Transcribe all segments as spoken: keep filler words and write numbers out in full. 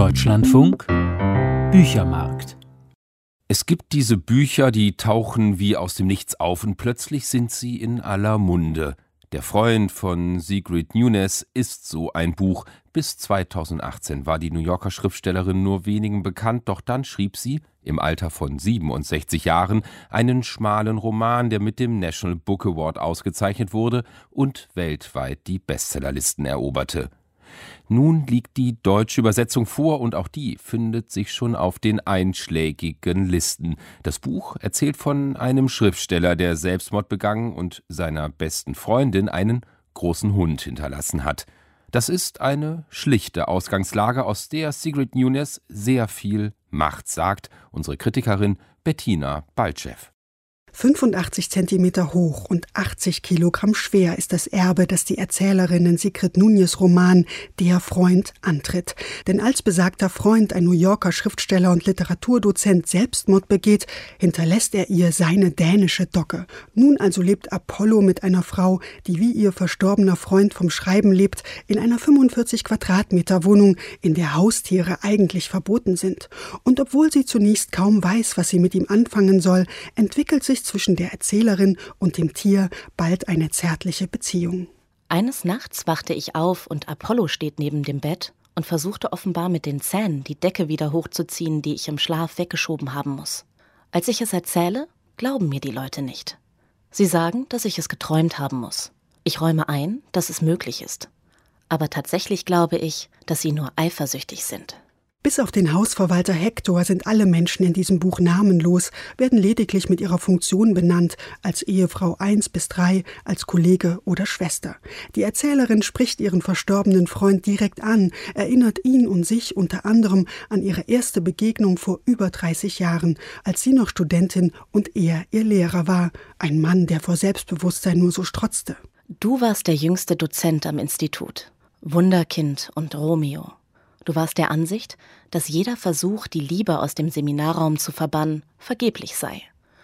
Deutschlandfunk Büchermarkt. Es gibt diese Bücher, die tauchen wie aus dem Nichts auf und plötzlich sind sie in aller Munde. Der Freund von Sigrid Nunez ist so ein Buch. Bis zweitausendachtzehn war die New Yorker Schriftstellerin nur wenigen bekannt, doch dann schrieb sie, im Alter von siebenundsechzig Jahren, einen schmalen Roman, der mit dem National Book Award ausgezeichnet wurde und weltweit die Bestsellerlisten eroberte. Nun liegt die deutsche Übersetzung vor und auch die findet sich schon auf den einschlägigen Listen. Das Buch erzählt von einem Schriftsteller, der Selbstmord begangen und seiner besten Freundin einen großen Hund hinterlassen hat. Das ist eine schlichte Ausgangslage, aus der Sigrid Nunez sehr viel macht, sagt unsere Kritikerin Bettina Baltschew. fünfundachtzig Zentimeter hoch und achtzig Kilogramm schwer ist das Erbe, das die Erzählerin in Sigrid Nunez' Roman Der Freund antritt. Denn als besagter Freund, ein New Yorker Schriftsteller und Literaturdozent, Selbstmord begeht, hinterlässt er ihr seine dänische Dogge. Nun also lebt Apollo mit einer Frau, die wie ihr verstorbener Freund vom Schreiben lebt, in einer fünfundvierzig Quadratmeter Wohnung, in der Haustiere eigentlich verboten sind. Und obwohl sie zunächst kaum weiß, was sie mit ihm anfangen soll, entwickelt sich zwischen der Erzählerin und dem Tier bald eine zärtliche Beziehung. Eines Nachts wachte ich auf und Apollo steht neben dem Bett und versuchte offenbar mit den Zähnen die Decke wieder hochzuziehen, die ich im Schlaf weggeschoben haben muss. Als ich es erzähle, glauben mir die Leute nicht. Sie sagen, dass ich es geträumt haben muss. Ich räume ein, dass es möglich ist. Aber tatsächlich glaube ich, dass sie nur eifersüchtig sind. Bis auf den Hausverwalter Hector sind alle Menschen in diesem Buch namenlos, werden lediglich mit ihrer Funktion benannt, als Ehefrau eins bis drei, als Kollege oder Schwester. Die Erzählerin spricht ihren verstorbenen Freund direkt an, erinnert ihn und sich unter anderem an ihre erste Begegnung vor über dreißig Jahren, als sie noch Studentin und er ihr Lehrer war, ein Mann, der vor Selbstbewusstsein nur so strotzte. Du warst der jüngste Dozent am Institut, Wunderkind und Romeo. Du warst der Ansicht, dass jeder Versuch, die Liebe aus dem Seminarraum zu verbannen, vergeblich sei.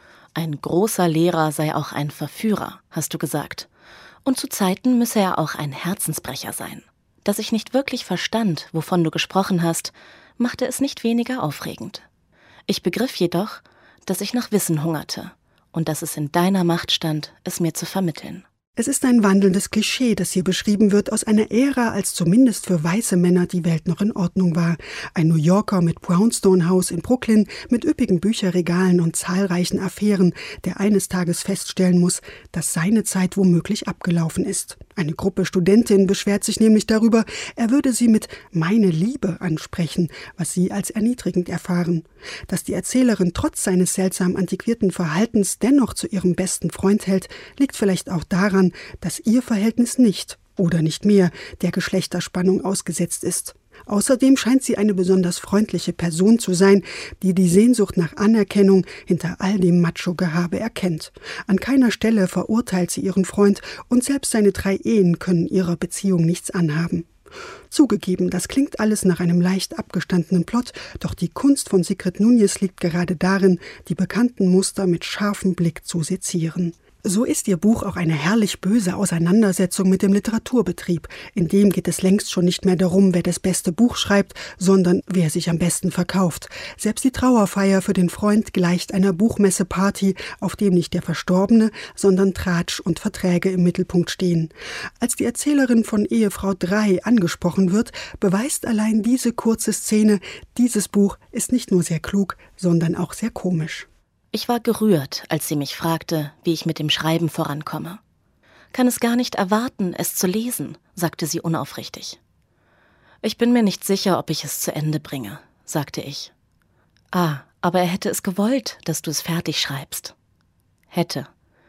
Ein großer Lehrer sei auch ein Verführer, hast du gesagt. Und zu Zeiten müsse er auch ein Herzensbrecher sein. Dass ich nicht wirklich verstand, wovon du gesprochen hast, machte es nicht weniger aufregend. Ich begriff jedoch, dass ich nach Wissen hungerte und dass es in deiner Macht stand, es mir zu vermitteln. Es ist ein wandelndes Klischee, das hier beschrieben wird, aus einer Ära, als zumindest für weiße Männer die Welt noch in Ordnung war. Ein New Yorker mit Brownstone House in Brooklyn, mit üppigen Bücherregalen und zahlreichen Affären, der eines Tages feststellen muss, dass seine Zeit womöglich abgelaufen ist. Eine Gruppe Studentinnen beschwert sich nämlich darüber, er würde sie mit »meine Liebe« ansprechen, was sie als erniedrigend erfahren. Dass die Erzählerin trotz seines seltsam antiquierten Verhaltens dennoch zu ihrem besten Freund hält, liegt vielleicht auch daran, dass ihr Verhältnis nicht oder nicht mehr der Geschlechterspannung ausgesetzt ist. Außerdem scheint sie eine besonders freundliche Person zu sein, die die Sehnsucht nach Anerkennung hinter all dem Macho-Gehabe erkennt. An keiner Stelle verurteilt sie ihren Freund und selbst seine drei Ehen können ihrer Beziehung nichts anhaben. Zugegeben, das klingt alles nach einem leicht abgestandenen Plot, doch die Kunst von Sigrid Nunez liegt gerade darin, die bekannten Muster mit scharfem Blick zu sezieren. So ist ihr Buch auch eine herrlich böse Auseinandersetzung mit dem Literaturbetrieb. In dem geht es längst schon nicht mehr darum, wer das beste Buch schreibt, sondern wer sich am besten verkauft. Selbst die Trauerfeier für den Freund gleicht einer Buchmesseparty, auf dem nicht der Verstorbene, sondern Tratsch und Verträge im Mittelpunkt stehen. Als die Erzählerin von Ehefrau drei angesprochen wird, beweist allein diese kurze Szene, dieses Buch ist nicht nur sehr klug, sondern auch sehr komisch. Ich war gerührt, als sie mich fragte, wie ich mit dem Schreiben vorankomme. »Kann es gar nicht erwarten, es zu lesen«, sagte sie unaufrichtig. »Ich bin mir nicht sicher, ob ich es zu Ende bringe«, sagte ich. »Ah, aber er hätte es gewollt, dass du es fertig schreibst.« »Hätte.«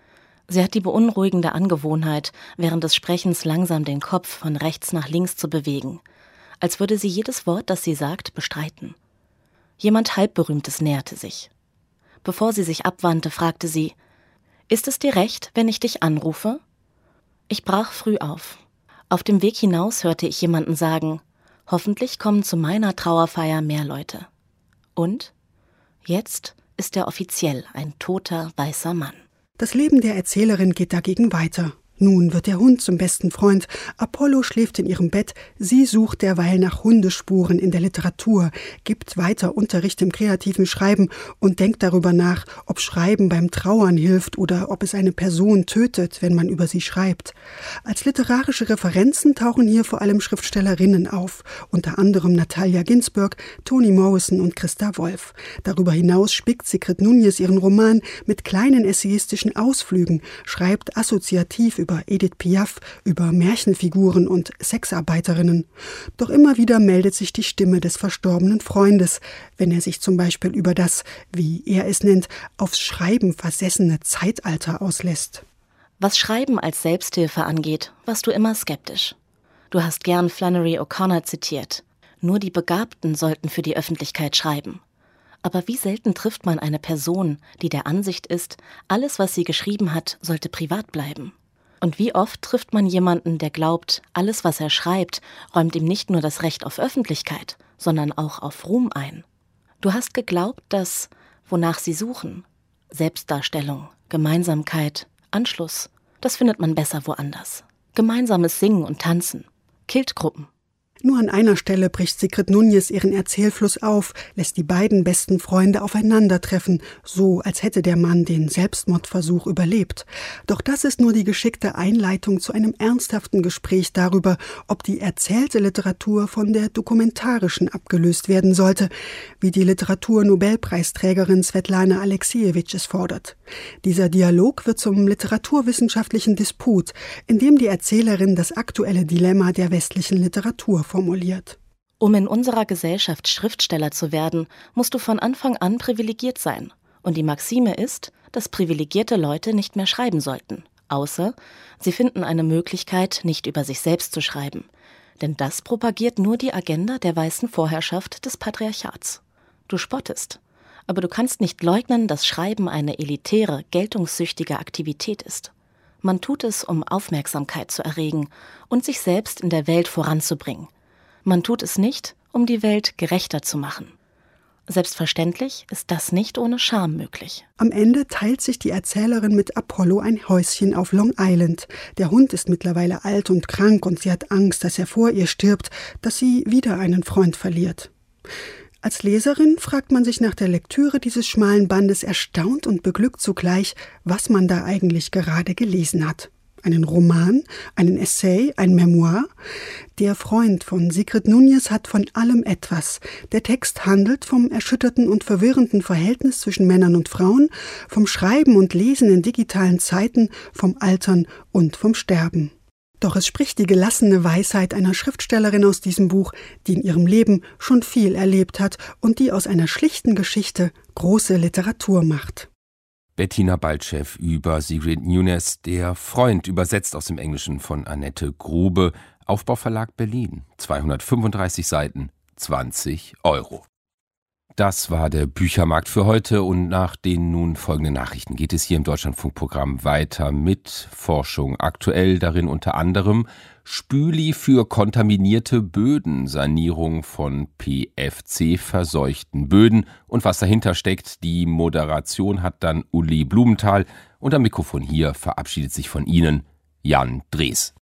Sie hat die beunruhigende Angewohnheit, während des Sprechens langsam den Kopf von rechts nach links zu bewegen, als würde sie jedes Wort, das sie sagt, bestreiten. Jemand Halbberühmtes näherte sich. Bevor sie sich abwandte, fragte sie, »Ist es dir recht, wenn ich dich anrufe?« Ich brach früh auf. Auf dem Weg hinaus hörte ich jemanden sagen, »Hoffentlich kommen zu meiner Trauerfeier mehr Leute.« Und jetzt ist er offiziell ein toter, weißer Mann. Das Leben der Erzählerin geht dagegen weiter. Nun wird der Hund zum besten Freund. Apollo schläft in ihrem Bett. Sie sucht derweil nach Hundespuren in der Literatur, gibt weiter Unterricht im kreativen Schreiben und denkt darüber nach, ob Schreiben beim Trauern hilft oder ob es eine Person tötet, wenn man über sie schreibt. Als literarische Referenzen tauchen hier vor allem Schriftstellerinnen auf, unter anderem Natalia Ginzburg, Toni Morrison und Christa Wolf. Darüber hinaus spickt Sigrid Nunez ihren Roman mit kleinen essayistischen Ausflügen, schreibt assoziativ über Edith Piaf, über Märchenfiguren und Sexarbeiterinnen. Doch immer wieder meldet sich die Stimme des verstorbenen Freundes, wenn er sich zum Beispiel über das, wie er es nennt, aufs Schreiben versessene Zeitalter auslässt. Was Schreiben als Selbsthilfe angeht, warst du immer skeptisch. Du hast gern Flannery O'Connor zitiert. Nur die Begabten sollten für die Öffentlichkeit schreiben. Aber wie selten trifft man eine Person, die der Ansicht ist, alles, was sie geschrieben hat, sollte privat bleiben. Und wie oft trifft man jemanden, der glaubt, alles, was er schreibt, räumt ihm nicht nur das Recht auf Öffentlichkeit, sondern auch auf Ruhm ein. Du hast geglaubt, dass, wonach sie suchen, Selbstdarstellung, Gemeinsamkeit, Anschluss, das findet man besser woanders. Gemeinsames Singen und Tanzen, Kiltgruppen. Nur an einer Stelle bricht Sigrid Nunez ihren Erzählfluss auf, lässt die beiden besten Freunde aufeinandertreffen, so als hätte der Mann den Selbstmordversuch überlebt. Doch das ist nur die geschickte Einleitung zu einem ernsthaften Gespräch darüber, ob die erzählte Literatur von der dokumentarischen abgelöst werden sollte, wie die Literaturnobelpreisträgerin Svetlana Alexievich es fordert. Dieser Dialog wird zum literaturwissenschaftlichen Disput, in dem die Erzählerin das aktuelle Dilemma der westlichen Literatur formuliert. Um in unserer Gesellschaft Schriftsteller zu werden, musst du von Anfang an privilegiert sein. Und die Maxime ist, dass privilegierte Leute nicht mehr schreiben sollten. Außer, sie finden eine Möglichkeit, nicht über sich selbst zu schreiben. Denn das propagiert nur die Agenda der weißen Vorherrschaft des Patriarchats. Du spottest. Aber du kannst nicht leugnen, dass Schreiben eine elitäre, geltungssüchtige Aktivität ist. Man tut es, um Aufmerksamkeit zu erregen und sich selbst in der Welt voranzubringen. Man tut es nicht, um die Welt gerechter zu machen. Selbstverständlich ist das nicht ohne Scham möglich. Am Ende teilt sich die Erzählerin mit Apollo ein Häuschen auf Long Island. Der Hund ist mittlerweile alt und krank und sie hat Angst, dass er vor ihr stirbt, dass sie wieder einen Freund verliert. Als Leserin fragt man sich nach der Lektüre dieses schmalen Bandes erstaunt und beglückt zugleich, was man da eigentlich gerade gelesen hat. Einen Roman, einen Essay, ein Memoir? Der Freund von Sigrid Nunez hat von allem etwas. Der Text handelt vom erschütterten und verwirrenden Verhältnis zwischen Männern und Frauen, vom Schreiben und Lesen in digitalen Zeiten, vom Altern und vom Sterben. Doch es spricht die gelassene Weisheit einer Schriftstellerin aus diesem Buch, die in ihrem Leben schon viel erlebt hat und die aus einer schlichten Geschichte große Literatur macht. Bettina Baltschew über Sigrid Nunez, der Freund, übersetzt aus dem Englischen von Annette Grube, Aufbauverlag Berlin, zweihundertfünfunddreißig Seiten, zwanzig Euro. Das war der Büchermarkt für heute und nach den nun folgenden Nachrichten geht es hier im Deutschlandfunkprogramm weiter mit Forschung. Aktuell darin unter anderem Spüli für kontaminierte Böden, Sanierung von P F C-verseuchten Böden und was dahinter steckt. Die Moderation hat dann Uli Blumenthal und am Mikrofon hier verabschiedet sich von Ihnen Jan Drees.